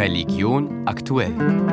Religion aktuell.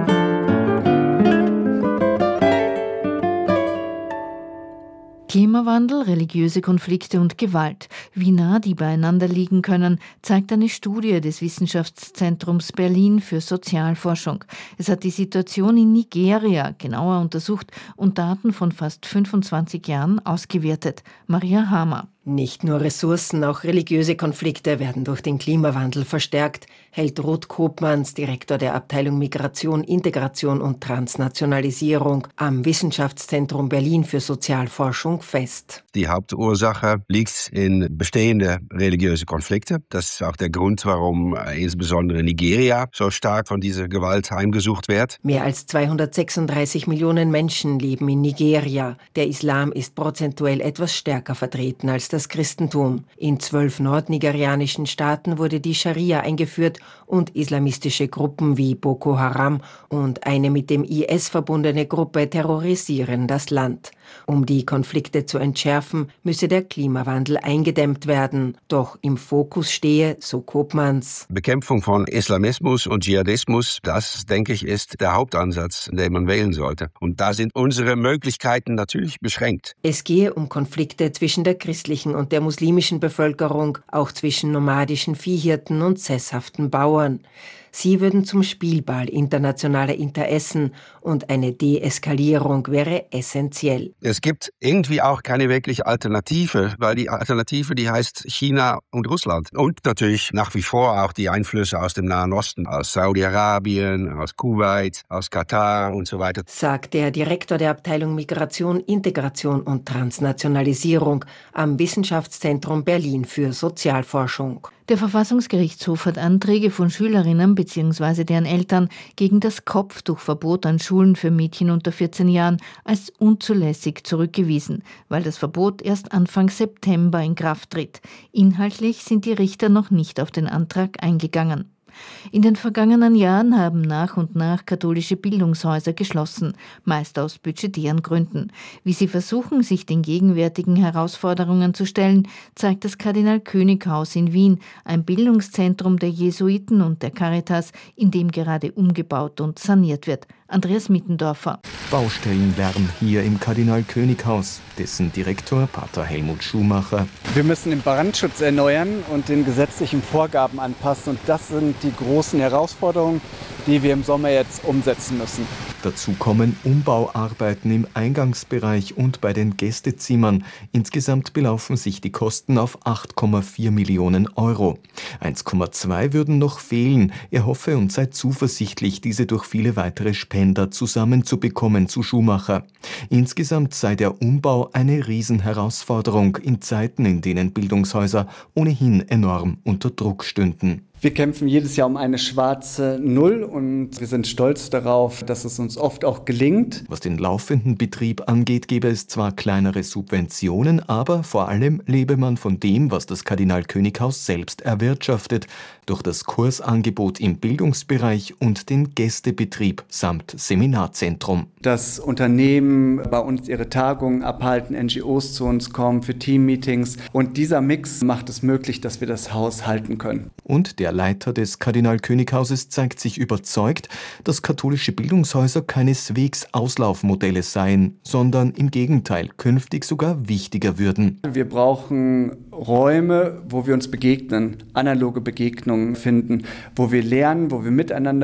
Klimawandel, religiöse Konflikte und Gewalt. Wie nah die beieinander liegen können, zeigt eine Studie des Wissenschaftszentrums Berlin für Sozialforschung. Es hat die Situation in Nigeria genauer untersucht und Daten von fast 25 Jahren ausgewertet. Maria Hamer. Nicht nur Ressourcen, auch religiöse Konflikte werden durch den Klimawandel verstärkt, hält Ruth Koopmans, Direktor der Abteilung Migration, Integration und Transnationalisierung am Wissenschaftszentrum Berlin für Sozialforschung fest. Die Hauptursache liegt in bestehende religiöse Konflikte. Das ist auch der Grund, warum insbesondere Nigeria so stark von dieser Gewalt heimgesucht wird. Mehr als 236 Millionen Menschen leben in Nigeria. Der Islam ist prozentuell etwas stärker vertreten als das Christentum. In 12 nordnigerianischen Staaten wurde die Scharia eingeführt und islamistische Gruppen wie Boko Haram und eine mit dem IS verbundene Gruppe terrorisieren das Land. Um die Konflikte zu entschärfen, müsse der Klimawandel eingedämmt werden. Doch im Fokus stehe, so Koopmans, Bekämpfung von Islamismus und Dschihadismus, das, denke ich, ist der Hauptansatz, den man wählen sollte. Und da sind unsere Möglichkeiten natürlich beschränkt. Es gehe um Konflikte zwischen der christlichen und der muslimischen Bevölkerung, auch zwischen nomadischen Viehhirten und sesshaften Bauern. Sie würden zum Spielball internationaler Interessen und eine Deeskalierung wäre essentiell. Es gibt irgendwie auch keine wirkliche Alternative, weil die Alternative, die heißt China und Russland. Und natürlich nach wie vor auch die Einflüsse aus dem Nahen Osten, aus Saudi-Arabien, aus Kuwait, aus Katar und so weiter. Sagt der Direktor der Abteilung Migration, Integration und Transnationalisierung am Wissenschaftszentrum Berlin für Sozialforschung. Der Verfassungsgerichtshof hat Anträge von Schülerinnen bzw. deren Eltern gegen das Kopftuchverbot an Schulen für Mädchen unter 14 Jahren als unzulässig zurückgewiesen, weil das Verbot erst Anfang September in Kraft tritt. Inhaltlich sind die Richter noch nicht auf den Antrag eingegangen. In den vergangenen Jahren haben nach und nach katholische Bildungshäuser geschlossen, meist aus budgetären Gründen. Wie sie versuchen, sich den gegenwärtigen Herausforderungen zu stellen, zeigt das Kardinal-König-Haus in Wien, ein Bildungszentrum der Jesuiten und der Caritas, in dem gerade umgebaut und saniert wird. Andreas Mittendorfer. Baustellenlärm hier im Kardinal-König-Haus, dessen Direktor Pater Helmut Schumacher. Wir müssen den Brandschutz erneuern und den gesetzlichen Vorgaben anpassen. Und das sind die großen Herausforderungen, die wir im Sommer jetzt umsetzen müssen. Dazu kommen Umbauarbeiten im Eingangsbereich und bei den Gästezimmern. Insgesamt belaufen sich die Kosten auf 8,4 Millionen Euro. 1,2 würden noch fehlen. Er hoffe und sei zuversichtlich, diese durch viele weitere Spender zusammenzubekommen, zu Schumacher. Insgesamt sei der Umbau eine Riesenherausforderung in Zeiten, in denen Bildungshäuser ohnehin enorm unter Druck stünden. Wir kämpfen jedes Jahr um eine schwarze Null und wir sind stolz darauf, dass es uns oft auch gelingt. Was den laufenden Betrieb angeht, gäbe es zwar kleinere Subventionen, aber vor allem lebe man von dem, was das Kardinal-König-Haus selbst erwirtschaftet, durch das Kursangebot im Bildungsbereich und den Gästebetrieb samt Seminarzentrum. Dass Unternehmen bei uns ihre Tagungen abhalten, NGOs zu uns kommen für Teammeetings und dieser Mix macht es möglich, dass wir das Haus halten können. Und der Leiter des Kardinal-König-Hauses zeigt sich überzeugt, dass katholische Bildungshäuser keineswegs Auslaufmodelle seien, sondern im Gegenteil künftig sogar wichtiger würden. Wir brauchen Räume, wo wir uns begegnen, analoge Begegnungen finden, wo wir lernen, wo wir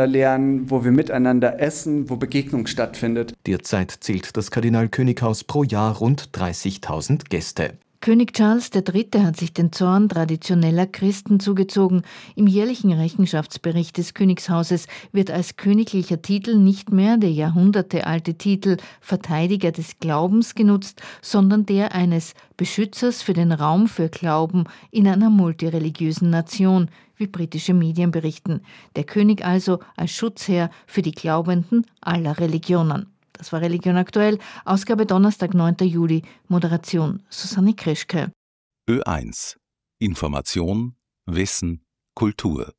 miteinander essen, wo Begegnung stattfindet. Derzeit zählt das Kardinal-König-Haus pro Jahr rund 30.000 Gäste. König Charles III. Hat sich den Zorn traditioneller Christen zugezogen. Im jährlichen Rechenschaftsbericht des Königshauses wird als königlicher Titel nicht mehr der jahrhundertealte Titel Verteidiger des Glaubens genutzt, sondern der eines Beschützers für den Raum für Glauben in einer multireligiösen Nation, wie britische Medien berichten. Der König also als Schutzherr für die Glaubenden aller Religionen. Das war Religion aktuell, Ausgabe Donnerstag, 9. Juli, Moderation Susanne Krischke. Ö1 Information, Wissen, Kultur